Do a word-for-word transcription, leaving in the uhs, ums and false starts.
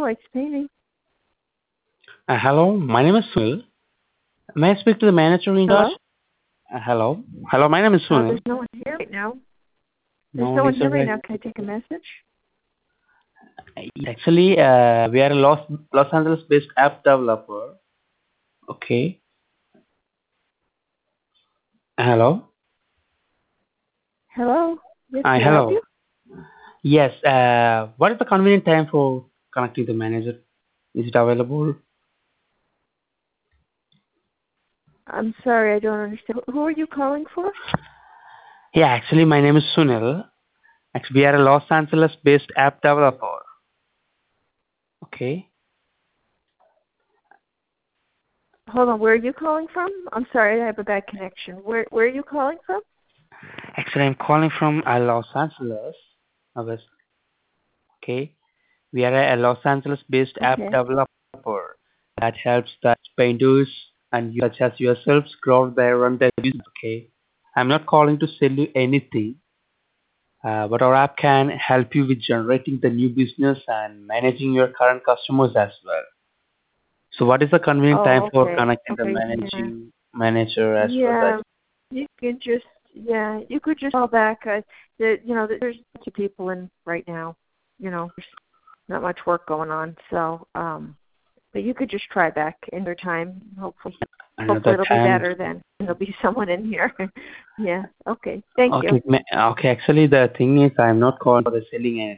White's Painting. Uh, hello, my name is Sunil. May I speak to the manager in charge? Hello? Uh, hello. Hello, my name is Uh, Sunil. there's no one here right now. There's No no one one is here right available. now. Can I take a message? Actually, uh, we are a Los, Los Angeles-based app developer. Okay. Hello. Hello? Yes, Uh, can I help hello. you? Yes. Uh, what is the convenient time for connecting the manager? Is it available? I'm sorry, I don't understand. Who are you calling for? Yeah, actually, my name is Sunil. Actually, we are a Los Angeles-based app developer. Okay. Hold on, where are you calling from? I'm sorry, I have a bad connection. Where Where are you calling from? Actually, I'm calling from uh, Los Angeles. Uh, West- Okay. We are a Los Angeles-based app Okay. developer that helps the painters and you, such as yourselves grow their run their business. Okay, I'm not calling to sell you anything, uh, but our app can help you with generating the new business and managing your current customers as well. So, what is the convenient time Oh, for okay. connecting the Okay, yeah. managing manager as well? That Yeah, you could just, yeah, you could just call back. Uh, the, you know, there's two people in right now. You know, there's not much work going on. So, um, but you could just try back in your time. Hopefully, hopefully another it'll be time. better then. There'll be someone in here. Yeah. Okay. Thank you. Okay, ma- okay. Actually, the thing is, I'm not calling for the selling